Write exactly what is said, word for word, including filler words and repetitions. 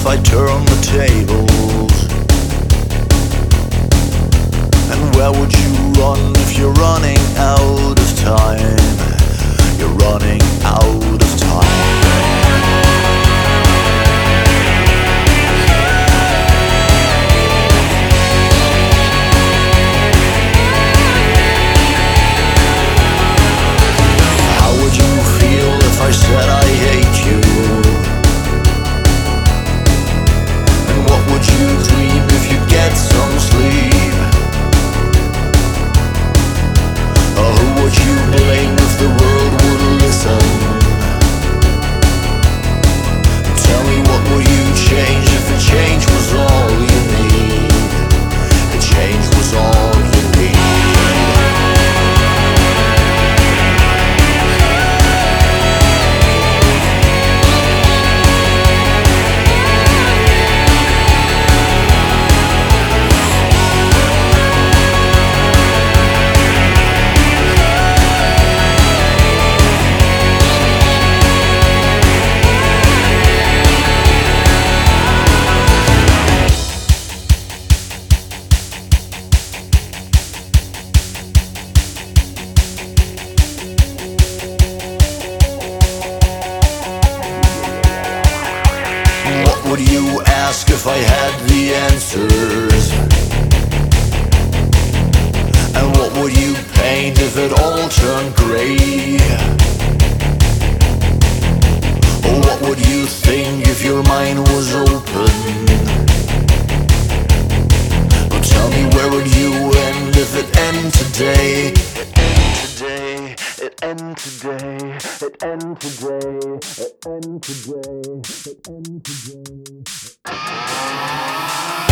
I turn the tables? And where would you run if you're running out of time? You're running out of time. I said I hate you. And what would you dream if you get some sleep? Or who would you blame if the world would listen? Tell me, what would you change if a change was all you need? A change was all you need. What would you ask if I had the answers? And what would you paint if it all turned grey? Or what would you think if your mind was open? Well, tell me, where would you end if it ended today? It ended today, it ended today, it ended today, it ended today, it ended today.